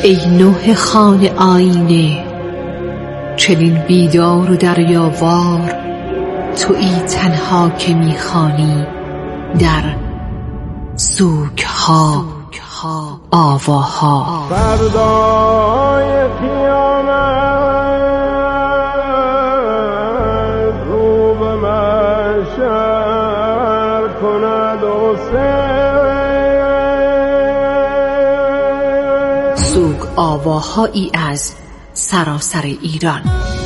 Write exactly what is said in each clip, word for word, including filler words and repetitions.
ای نوح خان آینه، چنین بیدار و دریاوار، تویی تنها که میخوانی در سوگها آواها. فردای قیامت رو به محشر کند سوگ آواهایی از سراسر ایران.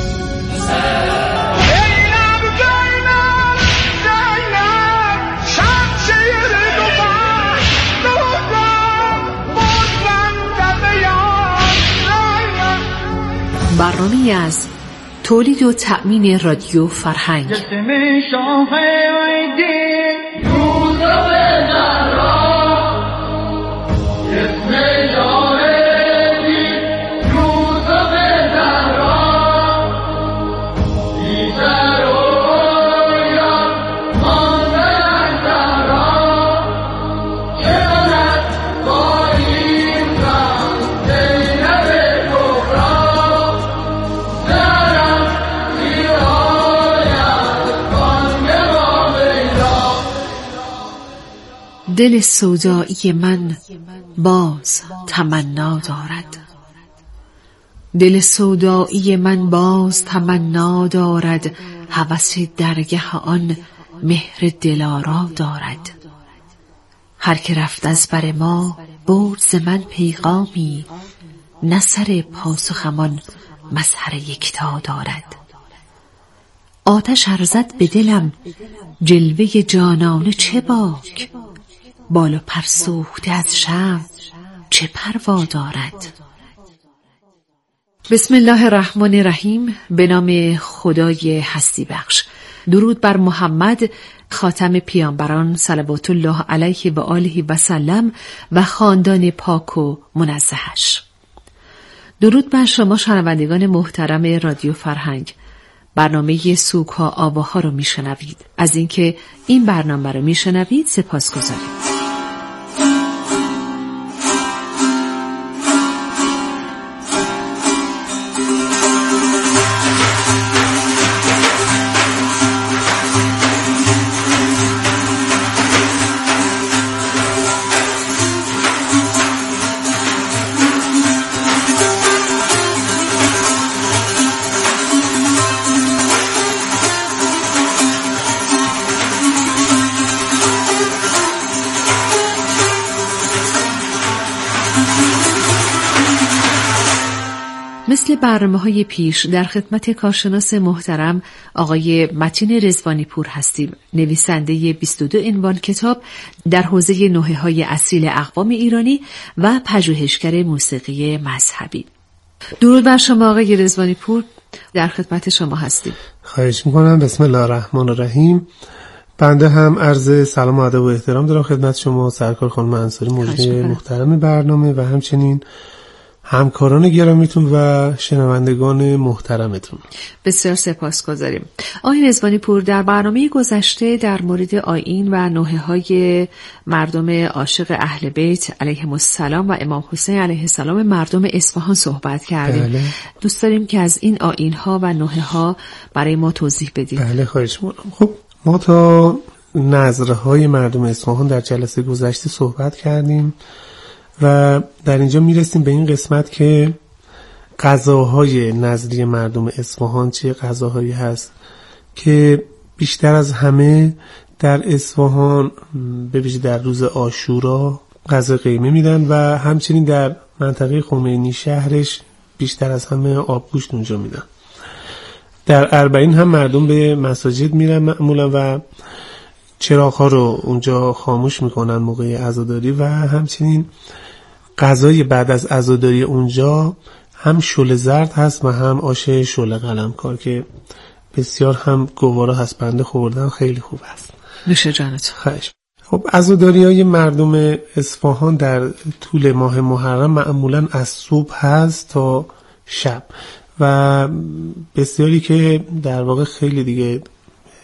برنامه‌ای از تولید و تأمین رادیو فرهنگ. دل سودایی من باز تمنا دارد، دل سودایی من باز تمنا دارد، هوس درگه آن مهر دلارا دارد. هر که رفت از بر ما برد ز من پیغامی، نه سر پاسخمان مظهر یکتا دارد. آتش ارزد به دلم جلوه جانانه چه باک، بال و پر سوخته از شمع چه پروا دارد. بسم الله الرحمن الرحیم. به نام خدای هستی بخش. درود بر محمد خاتم پیامبران صلوات الله علیه و آله و سلم و خاندان پاک و منزهش. درود بر شما شنوندگان محترم رادیو فرهنگ. برنامه سوگها آواها رو میشنوید. از اینکه این برنامه رو میشنوید سپاسگزاریم. مثل برنامه‌های پیش در خدمت کارشناس محترم آقای متین رضوانی پور هستیم، نویسنده بیست و دو عنوان کتاب در حوزه نوحه‌های اصیل اقوام ایرانی و پژوهشگر موسیقی مذهبی. درود بر شما آقای رضوانی پور، در خدمت شما هستیم. خواهش میکنم. بسم الله الرحمن الرحیم. بنده هم عرض سلام و ادب و احترام دارم خدمت شما سرکار خانم انصاری، مجری محترم برنامه و همچنین همکاران گرامیتون و شنوندگان محترمتون. بسیار سپاسگزاریم. آقای رضوانی پور، در برنامه گذشته در مورد آیین و نوحه‌های مردم عاشق اهل بیت علیهم السلام و امام حسین علیه السلام مردم اصفهان صحبت کردیم. بله. دوست داریم که از این آیین‌ها و نوحه‌ها برای ما توضیح بدید. بله خواهش می‌کنم. خب ما تا نظرهای مردم اصفهان در جلسه گذشته صحبت کردیم و در اینجا میرسیم به این قسمت که غذاهای نظری مردم اصفهان چه غذاهایی هست که بیشتر از همه در اصفهان به ویژه در روز عاشورا غذا قیمه میدن و همچنین در منطقه خمینی شهرش بیشتر از همه آبگوشت اونجا میدن. در اربعین هم مردم به مساجد میرن معمولا و چراغ‌ها رو اونجا خاموش میکنن موقع عزاداری و همچنین غذای بعد از عزاداری اونجا هم شل زرد هست و هم آش شل قلمکار که بسیار هم گوارا هست، بنده خوردم خیلی خوب است. نوش جانت. خواهش. خب عزاداری‌های مردم اصفهان در طول ماه محرم معمولا از صبح هست تا شب و بسیاری که در واقع خیلی دیگه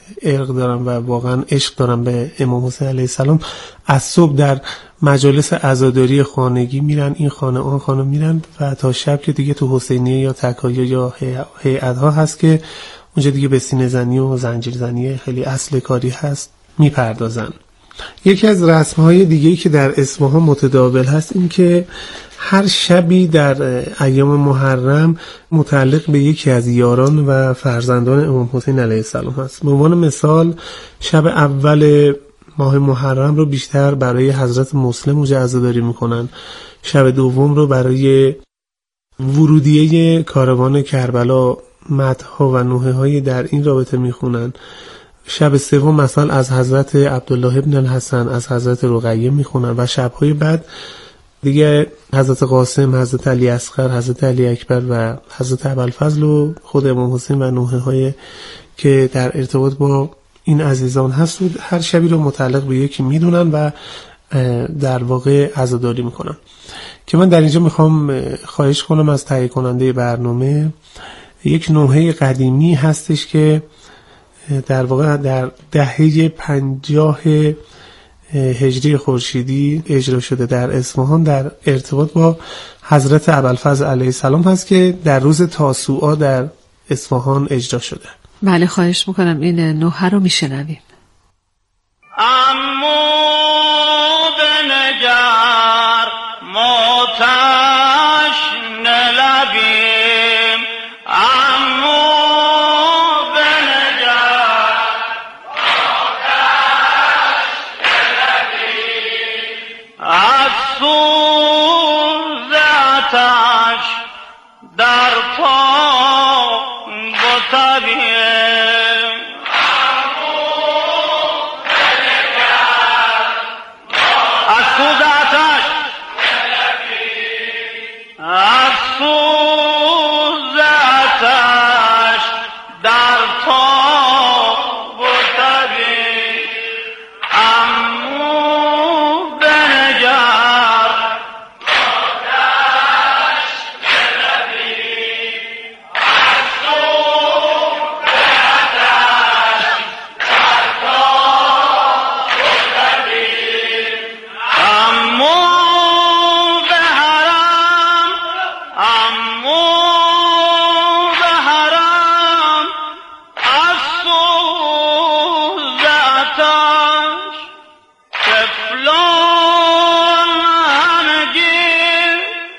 ارق دارن و واقعا عشق دارن به امام حسین علیه السلام، از صبح در مجالس عزاداری خانگی میرن، این خانه آن خانه میرن و تا شب که دیگه تو حسینیه یا تکایا یا هیئت‌ها هست که اونجا دیگه به سینه زنی و زنجیر زنی خیلی اصل کاری هست میپردازن. یکی از رسم‌های دیگه‌ای که در اصفهان متداول هست این که هر شبی در ایام محرم متعلق به یکی از یاران و فرزندان امام حسین علیه السلام هست. به عنوان مثال شب اول ماه محرم رو بیشتر برای حضرت مسلم اونجا عزاداری میکنن، شب دوم رو برای ورودیه کاروان کربلا مدح‌ها و نوحه‌های در این رابطه میخونن، شب سوم مثلا از حضرت عبدالله ابن الحسن، از حضرت رقیه میخونن و شب‌های بعد دیگه حضرت قاسم، حضرت علی اصغر، حضرت علی اکبر و حضرت ابوالفضل و خود امام حسین و نوحه‌های که در ارتباط با این عزیزان هست هر شبی رو متعلق به یکی میدونن و در واقع عزاداری میکنن. که من در اینجا میخوام خواهش کنم از تهیه کننده برنامه، یک نوحه قدیمی هستش که در واقع در دهه پنجاه هجری خورشیدی اجرا شده در اصفهان در ارتباط با حضرت ابوالفضل علیه السلام هست که در روز تاسوعا در اصفهان اجرا شده. بله خواهش میکنم این نوحه رو میشنویم. امو بنگر ماتش نلبیم، امو بنگر ماتش نلبیم، از سوز آتش در پا بتبیم، از سوز آتش از سوز آتش در پا بتبیم، امو بنگر آتش بلبیم، از سوز آتش در پا بتبیم، امو به حرم، امو به حرم از سوز آتش، تفلون همگی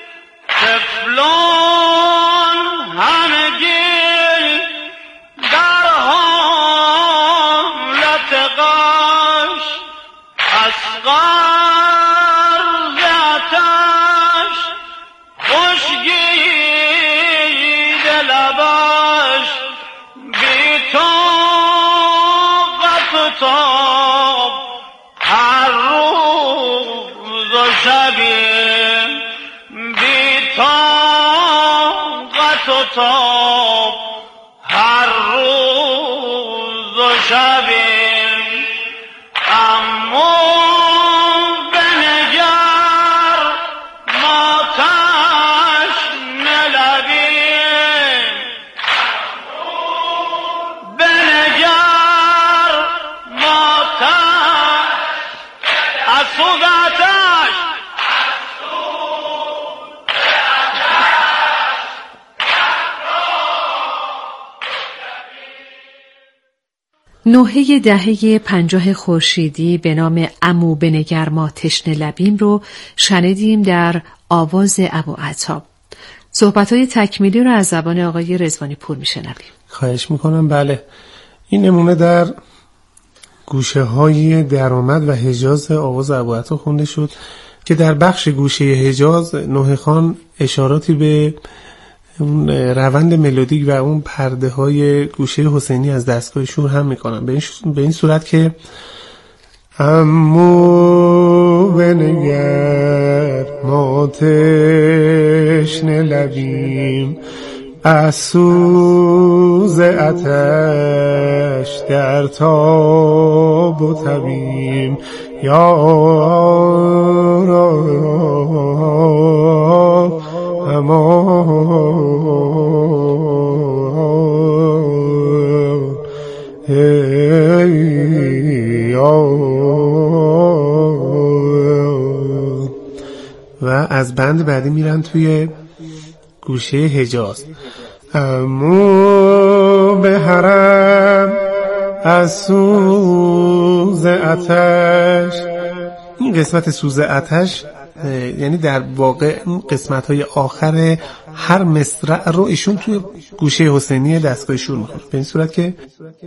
تفلون همگی در حالت غش، اصغر ز آتش خشکید لبش، بی طاقت و تاب هر روز و شبی، بی طاقت و تاب هر روز و شبی، امو بنگر ماتش نلبیم، بنگر ماتش از سوز آتش نوحه دهه پنجاه خورشیدی به نام عمو بنگر ما تشنه لبیم رو شنیدیم در آواز ابوعطا. صحبت‌های تکمیلی رو از زبان آقای رضوانی پور میشنویم. خواهش میکنم. بله، این نمونه در گوشه های درآمد و حجاز آواز ابوعطا خونده شد که در بخش گوشه حجاز نوحه خان اشاراتی به اون روند ملودیک و اون پرده های گوشه حسینی از دستگاه شور هم میکنن به این, به این صورت که امو بنگر ما تشنه لبیم، از سوز آتش در تاب و تبیم، یا امان و از بند بعدی میرن توی گوشه حجاز. امو به حرم از سوز آتش. این قسمت سوز آتش یعنی در واقع این قسمت های آخر هر مصرع رو ایشون توی گوشه حسینی دستگاه شور میخونه به این صورت که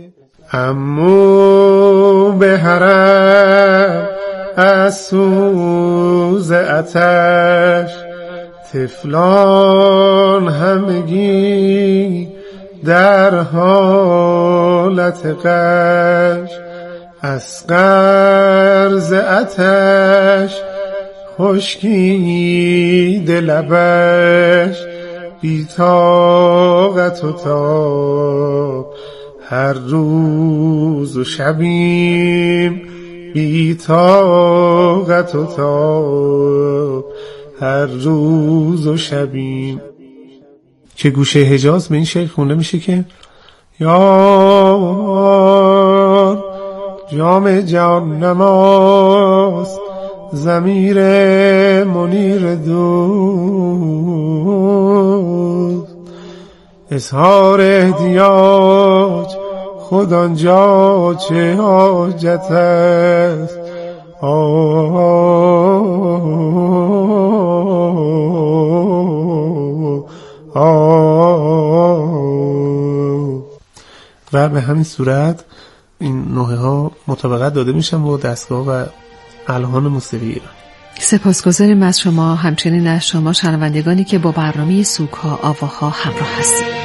امو به حرم از سوز آتش، طفلان همگی در حالت غش، از قرض آتش خشکید لبش، بی طاقت و تاب هر روز و شبیم، بی طاقت و تاب هر روز و شبیم. که گوشه حجاز به این شکل خونده میشه که یار جام جان نماست، ضمیر منیر دوست، اظهار احتیاج خود آنجا چه حاجت است. و به همین صورت این نوحه ها مطابقت داده میشن با دستگاه و الحان موسیقی ایران. سپاسگزاریم از شما، همچنین از شما شنوندگانی که با برنامه سوگ‌ها آواها همراه هستید.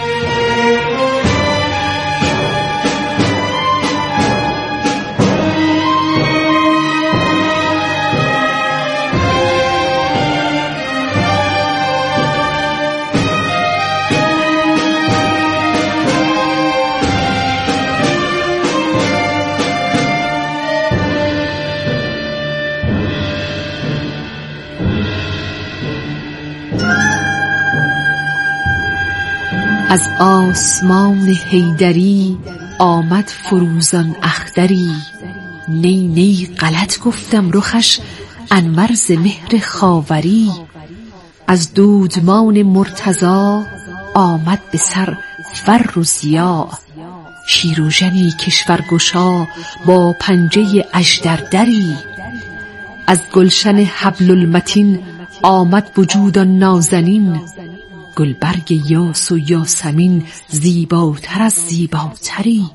از آسمان حیدری آمد فروزان اختری، نی نی غلط گفتم رخش انور ز مهر خاوری. از دودمان مرتضی آمد به سر فر و ضیاء، شیروژنی کشورگشا با پنجه اژدردری. از گلشن حبل المتین آمد وجود نازنین، گلبرگ یاس و یاسمین زیباتر از زیباتری.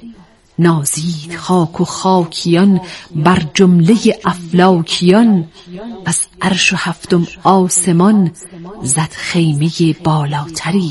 نازید خاک و خاکیان بر جمله افلاکیان، از عرش و هفتم آسمان زد خیمه بالاتری.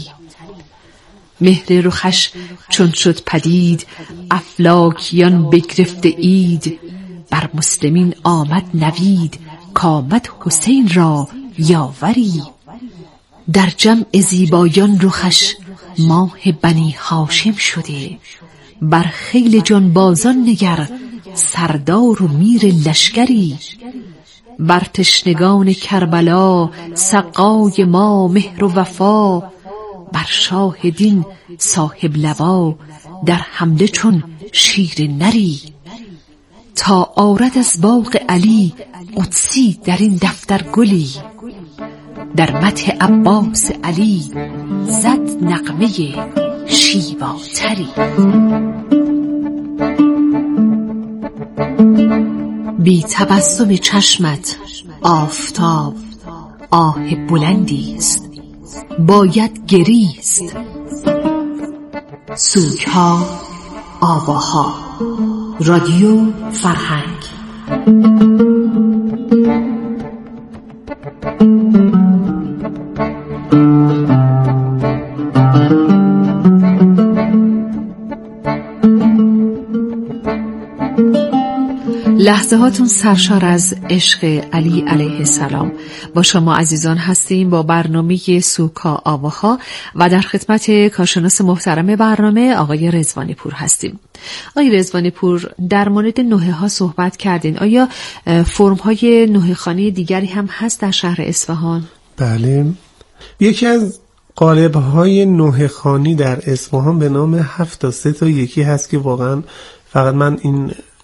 مهر رخش چون شد پدید افلاکیان بگرفته اید، بر مسلمین آمد نوید کامد حسین را یاوری. در جمع زیبایان رخش ماه بنی هاشم شده، بر خیل جانبازان نگر سردار و میر لشکری. بر تشنگان کربلا سقای ما مهر و وفا، بر شاه دین صاحب لوا در حمله چون شیر نری. تا آرد از باغ علی قدسی در این دفتر گلی، در مدح عباس علی زد نغمه شیواتری. بی تبسم چشمت آفتاب آه بلندی است، باید گریست. سوگ‌ها آواها، رادیو فرهنگ. لحظه هاتون سرشار از عشق علی علیه السلام. با شما عزیزان هستیم با برنامه سوگ‌ها آواها و در خدمت کارشناس محترم برنامه آقای رضوانی پور هستیم. آقای رضوانی پور، در مورد نوحه ها صحبت کردین. آیا فرم های نوحه خوانی دیگری هم هست در شهر اصفهان؟ بله، یکی از قالب های نوحه خوانی در اصفهان به نام هفت تا سه تا یکی هست که واقعا فقط من این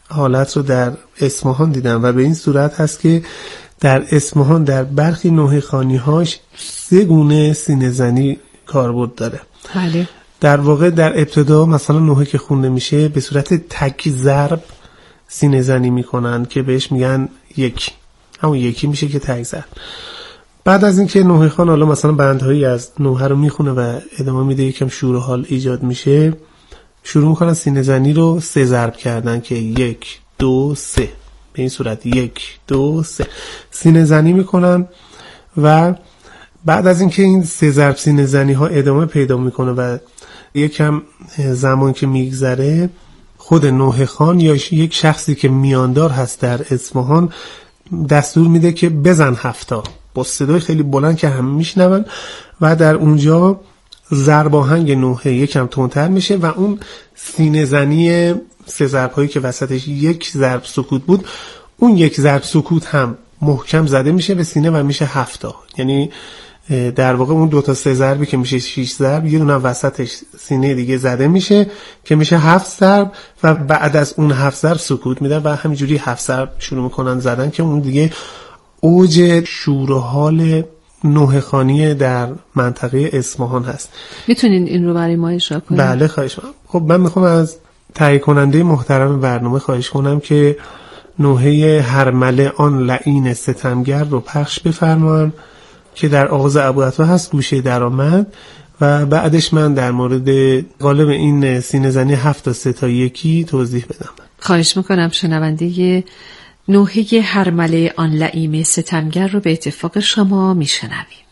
حالت رو در اصفهان دیدم و به این صورت هست که در اصفهان در برخی نوحه خوانی‌هاش سه گونه سینه زنی کاربرد داره. بله. در واقع در ابتدا مثلا نوحه که خونده میشه به صورت تک ضرب سینه زنی میکنن که بهش میگن یکی، همون یکی میشه که تک ضرب. بعد از اینکه نوحه خوان حالا مثلا بندهایی از نوحه رو میخونه و ادامه میده، یکم شور و حال ایجاد میشه، شروع میکنن سینه زنی رو سه ضرب کردن که یک دو سه، به این صورت یک دو سه سینه زنی میکنن. و بعد از اینکه این سه ضرب سینه زنی ها ادامه پیدا میکنه و یکم زمان که میگذره، خود نوحه خوان یا یک شخصی که میاندار هست در اصفهان دستور میده که بزن هفتا با صدای خیلی بلند که همه میشنون و در اونجا ضرب آهنگ نوحه یکم تندتر میشه و اون سینه زنی سه ضرب هایی که وسطش یک ضرب سکوت بود، اون یک ضرب سکوت هم محکم زده میشه به سینه و میشه هفتا. یعنی در واقع اون دو تا سه ضربی که میشه شش ضرب، یه دونه وسطش سینه دیگه زده میشه که میشه هفت ضرب و بعد از اون هفت ضرب سکوت میدن و همینجوری هفت ضرب شروع میکنن زدن که اون دیگه اوج شور و حال نوحه خوانی در منطقه اصفهان هست. میتونین این رو برای ما اجرا کنید؟ بله خواهش می‌کنم. خب من میخوام از تهیه کننده محترم برنامه خواهش کنم که نوحه هرمله آن لعین ستمگر رو پخش بفرمان که در آغاز ابوعطا هست، گوشه درآمد، و بعدش من در مورد قالب این سینه زنی هفت تا سه تا یکی توضیح بدم. خواهش میکنم. شنونده نوحه هرمله آن لعیم ستمگر رو به اتفاق شما میشنویم.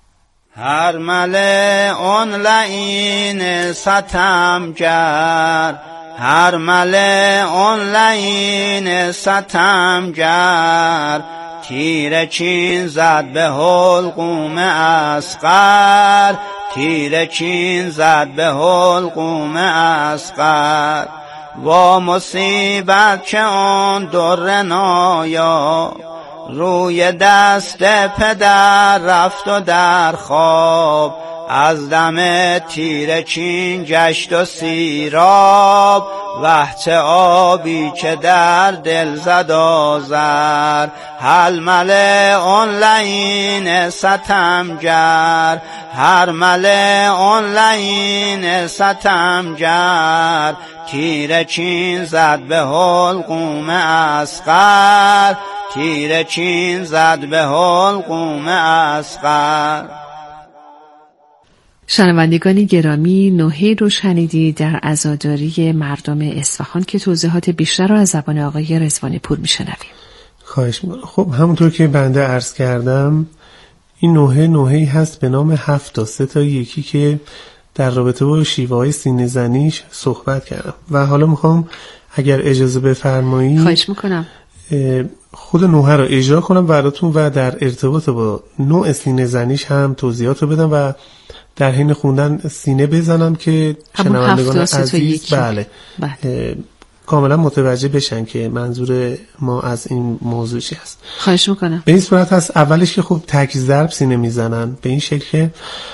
هرمله آن لعین ستمگر، هرمله آن لعین ستمگر، تیر چین زد به حلقوم اصغر، تیر چین زد به حلقوم اصغر. و مصیبت که آن در نایا، روی دست پدر رفت و در خواب، از دم تیر چین گشت و سیراب. وقت آبی که در دل زد آذر، هرمله آن لعین ستمگر، هرمله آن لعین ستمگر، تیر چین زد به حلقوم اصغر، تیر چین زد به حلقوم اصغر. شنوندگان گرامی، نوحه رو شنیدید در عزاداری مردم اصفهان که توضیحات بیشتر رو از زبان آقای رضوانی پور میشنویم. خواهش میکنم. خب همونطور که بنده عرض کردم، این نوحه نوحه‌ای هست به نام هفت تا سه تا یکی که در رابطه با شیوه های سینه زنیش صحبت کردم و حالا میخوام اگر اجازه بفرمایید خواهش میکنم خود نوحه رو اجرا کنم براتون و در ارتباط با نوع سینه زنیش هم توضیحات رو بدم و در حین خوندن سینه بزنم که شنوندگان عزیز بله, بله. کاملا متوجه بشن که منظور ما از این موضوع چی هست. خواهش میکنم. به این صورت هست اولش که خب تک ضرب سینه میزنن به این شکل که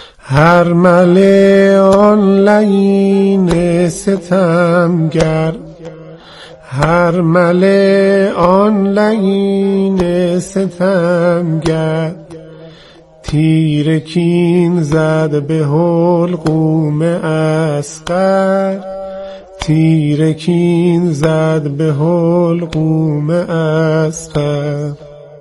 هرمله آن لعین ستمگر، هرمله آن لعین ستمگر، تیر کین زد به حلقوم اصغر، تیر کین زد به حلقوم اصغر.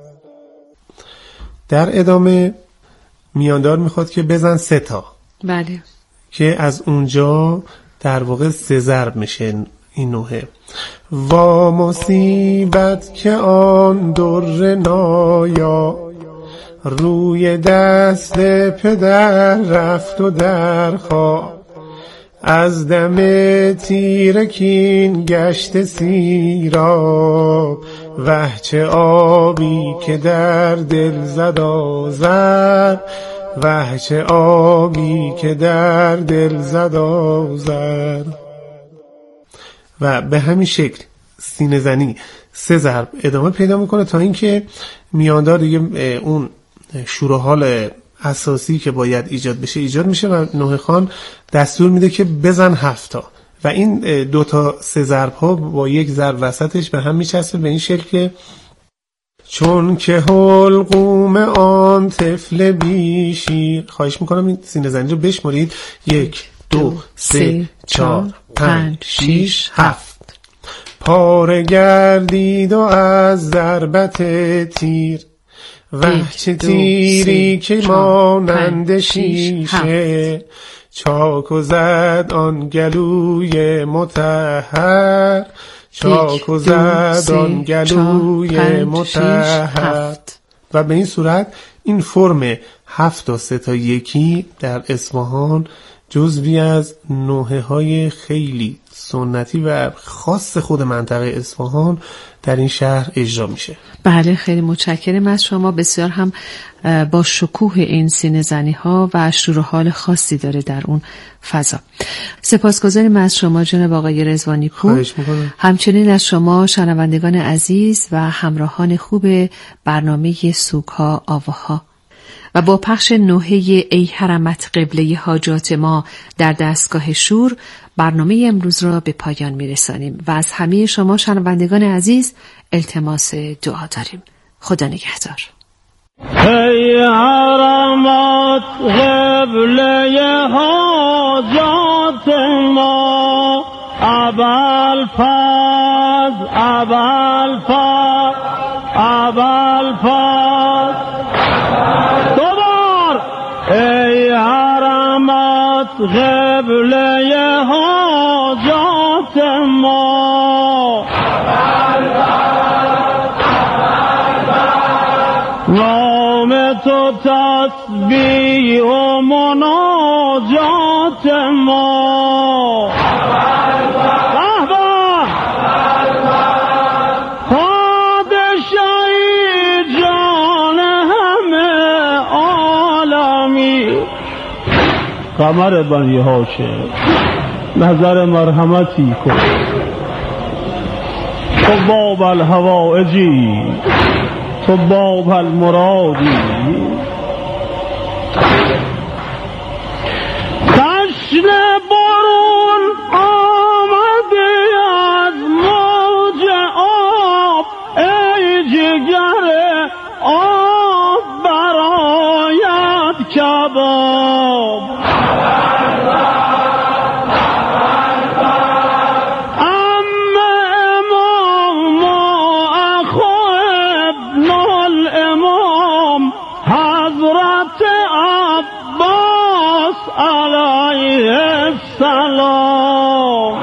در ادامه میاندار میخواد که بزن سه تا. بله. که از اونجا در واقع سه ضرب میشه این نوحه. وا مصیبت که آن در نایا، روی دست پدر رفت و در خواب، از دم تیر کین گشت سیراب. وه چه آبی که در دل زد آذر، وه چه آبی که در دل زد آذر. و به همین شکل سینه زنی سه ضرب ادامه پیدا میکنه تا اینکه میاندار دیگه اون شور و حال اساسی که باید ایجاد بشه ایجاد میشه و نوحه خوان دستور میده که بزن هفتا و این دو تا سه ضرب ها با یک ضرب وسطش به هم میچسبه به این شکل که چون که حلقوم آن طفل بیشیر. خواهش میکنم این سینه زنی رو بشمارید. یک دو سه چهار پنج شیش هفت. پاره گردید و از ضربت تیر، وه چه تیری که مانند شیشه، چاک و زد آن گلوی مطهر، چاک و زد آن گلوی مطهر. و به این صورت این فرم هفت تا سه تا یکی در اصفهان جزوی از نوحه های خیلی سنتی و خاص خود منطقه اصفهان در این شهر اجرا میشه. بله، خیلی متشکرم از شما. بسیار هم با شکوه این سینه زنی ها و شور و حال خاصی داره در اون فضا. سپاسگزاریم از شما جناب آقای رضوانی پور. خواهش میکنم. همچنین از شما شنوندگان عزیز و همراهان خوب برنامه سوگها آواها. و با پخش نوحه ای حرمت قبله حاجات ما در دستگاه شور برنامه امروز را به پایان میرسانیم و از همه شما شنوندگان عزیز التماس دعا داریم. خدا نگهدار. ای حرمت قبله حاجات ما، ابوالفضل ابوالفضل ابوالفضل. ای حرمت قبله حاجات ما، نام تو تسبیح و مناجات ما. پادشاهی جان همه عالمی، قمر بنی هاشم نظر مرحمتی کن. تو باب الحوائجی، تو باب المرادی. تشن بارون آمده از موج آب، ای جگر آب برایت کباب. سلام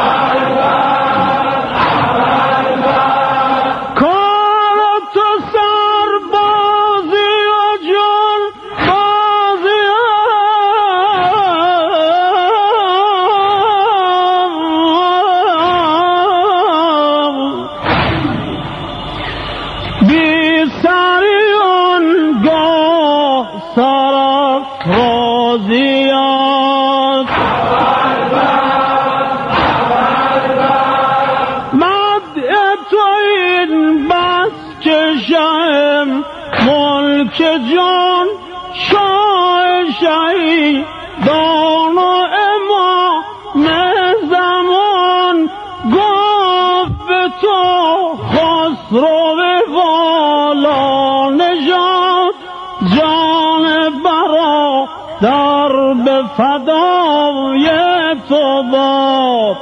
کار تو سربازی و جان بازی بی سریان گاه سرافرازیان. ملک جان شاه شهی دان و امام زمان، گفت به تو خسرو والا نژاد، جان برا در به فدای تو باد.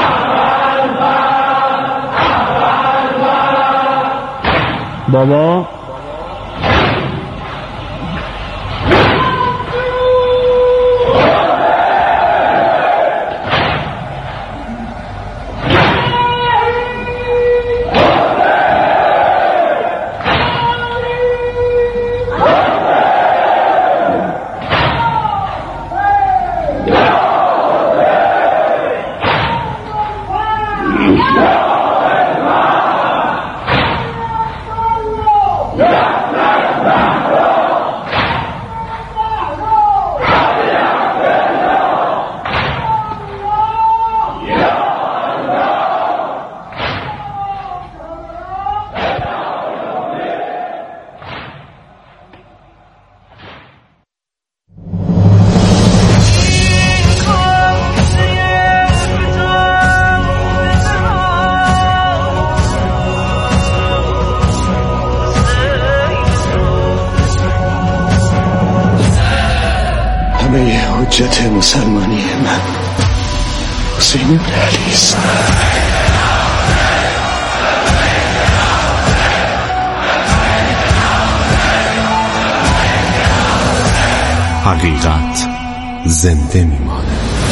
بابا حجت مسلمانی من حسین بن علی است. حقیقت زنده میماند.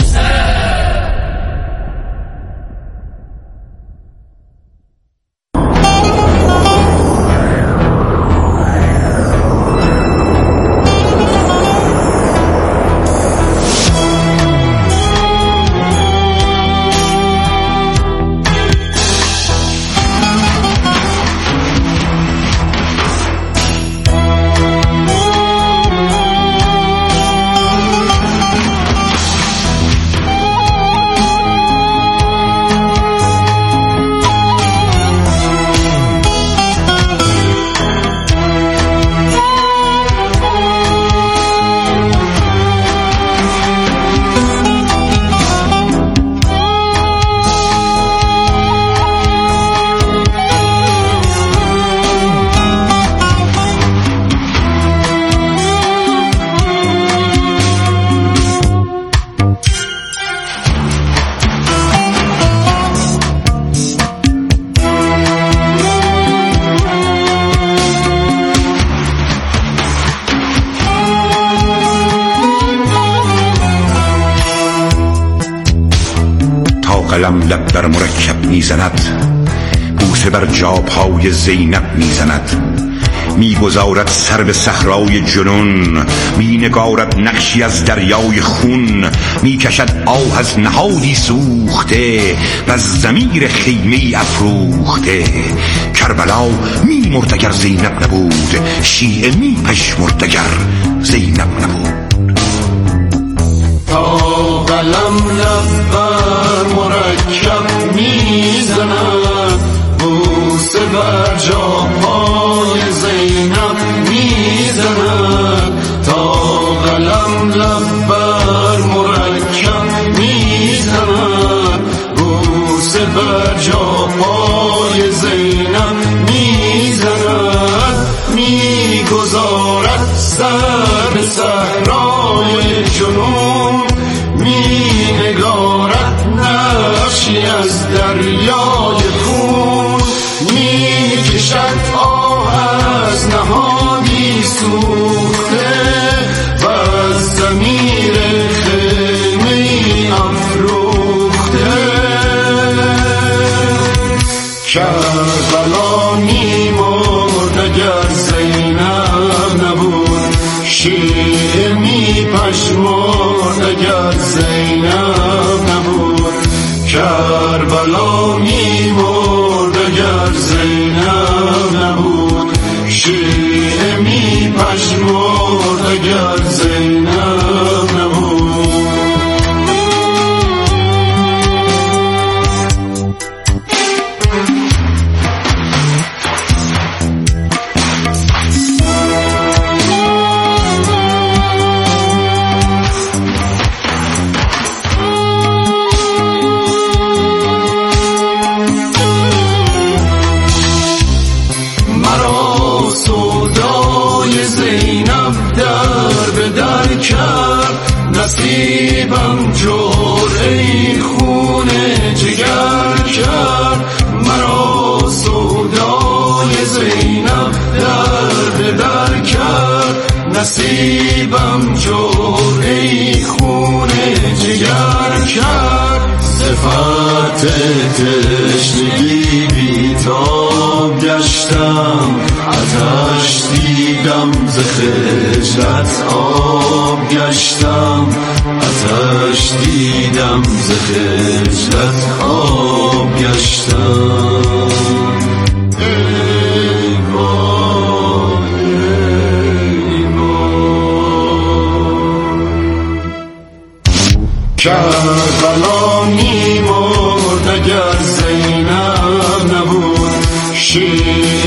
قلم لب در مرکب میزند، بوسه بر جاپای زینب میزند، میگذارد سر به صحرای جنون، مینگارد نقشی از دریای خون، میکشد آه از نهادی سوخته و از ضمیر خیمه‌ای افروخته. کربلا میمرد اگر زینب نبود، شیعه میپژمرد اگر زینب نبود. تا قلم لب بر مرکب میزند، بوسه بر جاپای زینب میزند. تا قلم لب بر مرکب میزند، بوسه بر جاپای زینب میزند. میگذارد سر به صحرای جنون، می نگارد نقشی از دریای خون، می کشد آه از نهادی سوخته و از ضمیر خیمه‌ای افروخته. کربلا می‌مرد اگر زینب نبود، شیعه می‌پژمرد اگر زینب نبود. کربلا می‌مرد اگر زینب نبود، شیعه می‌پژمرد اگر زینب نبود. نصیبم جرعه خون جگر کرد، مرا سودای زینب در به در کرد. نصیبم جرعه خون جگر کرد. صفت تشنگی بیتاب گشتم، آتش دیدم ز خجلت آب گشتم، آتش دیدم ز خجلت آب گشتم. ای وای ای وای